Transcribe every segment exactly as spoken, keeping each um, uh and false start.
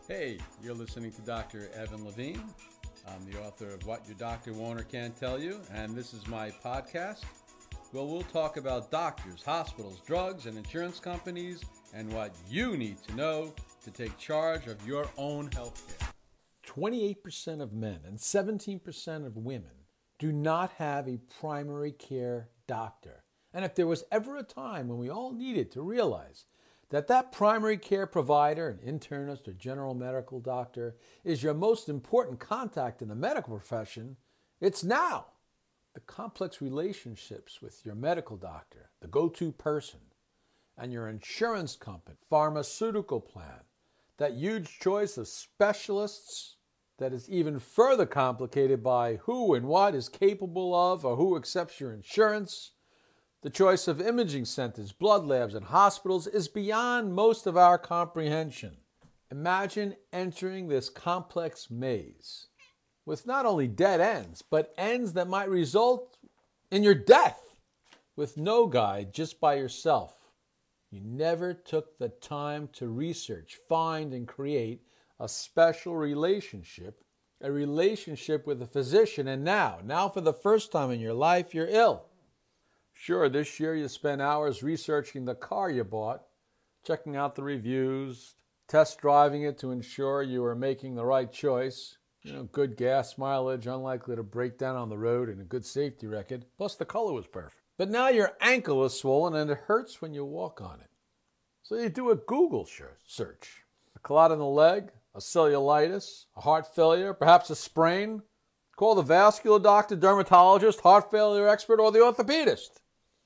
Hey, you're listening to Doctor Evan Levine. I'm the author of What Your Doctor Won't or Can't Tell You, and this is my podcast. Well, we'll talk about doctors, hospitals, drugs, and insurance companies, and what you need to know to take charge of your own health care. twenty-eight percent of men and seventeen percent of women do not have a primary care doctor. And if there was ever a time when we all needed to realize that that primary care provider, an internist or general medical doctor, is your most important contact in the medical profession, it's now. The complex relationships with your medical doctor, the go-to person, and your insurance company, pharmaceutical plan, that huge choice of specialists that is even further complicated by who and what is capable of or who accepts your insurance. The choice of imaging centers, blood labs, and hospitals is beyond most of our comprehension. Imagine entering this complex maze with not only dead ends, but ends that might result in your death with no guide, just by yourself. You never took the time to research, find, and create a special relationship, a relationship with a physician, and now, now for the first time in your life, you're ill. Sure, this year you spent hours researching the car you bought, checking out the reviews, test driving it to ensure you were making the right choice. You know, good gas mileage, unlikely to break down on the road, and a good safety record. Plus the color was perfect. But now your ankle is swollen and it hurts when you walk on it. So you do a Google search. A clot in the leg, a cellulitis, a heart failure, perhaps a sprain. Call the vascular doctor, dermatologist, heart failure expert, or the orthopedist.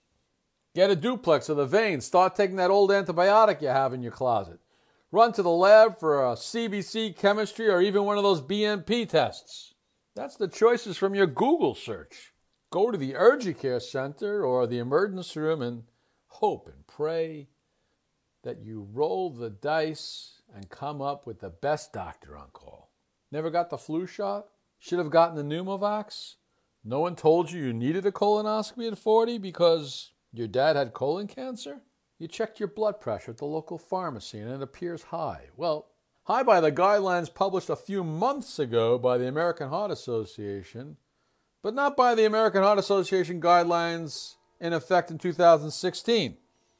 Get a duplex of the veins. Start taking that old antibiotic you have in your closet. Run to the lab for a C B C chemistry or even one of those B M P tests. That's the choices from your Google search. Go to the urgent care center or the emergency room and hope and pray that you roll the dice and come up with the best doctor on call. Never got the flu shot? Should have gotten the pneumovax? No one told you you needed a colonoscopy at forty because your dad had colon cancer? You checked your blood pressure at the local pharmacy and it appears high. Well, high by the guidelines published a few months ago by the American Heart Association, but not by the American Heart Association guidelines in effect in two thousand sixteen.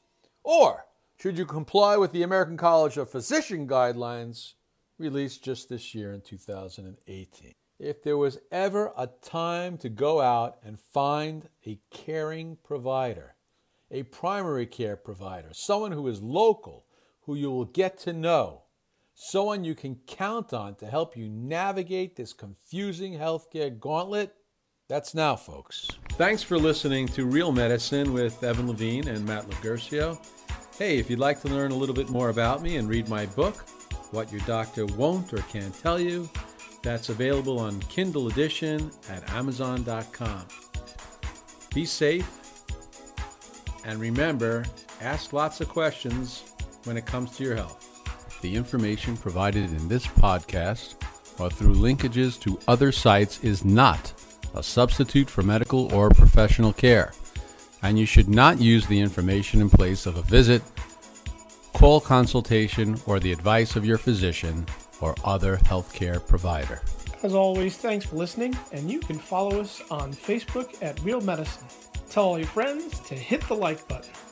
Or should you comply with the American College of Physicians guidelines released just this year in two thousand eighteen? If there was ever a time to go out and find a caring provider, a primary care provider, someone who is local, who you will get to know, someone you can count on to help you navigate this confusing healthcare gauntlet, that's now, folks. Thanks for listening to Real Medicine with Evan Levine and Matt Logurcio. Hey, if you'd like to learn a little bit more about me and read my book, What Your Doctor Won't or Can't Tell You, that's available on Kindle edition at amazon dot com. Be safe, and remember, ask lots of questions when it comes to your health. The information provided in this podcast or through linkages to other sites is not a substitute for medical or professional care, and you should not use the information in place of a visit, call consultation, or the advice of your physician or other healthcare provider. As always, thanks for listening, and you can follow us on Facebook at Real Medicine. Tell all your friends to hit the like button.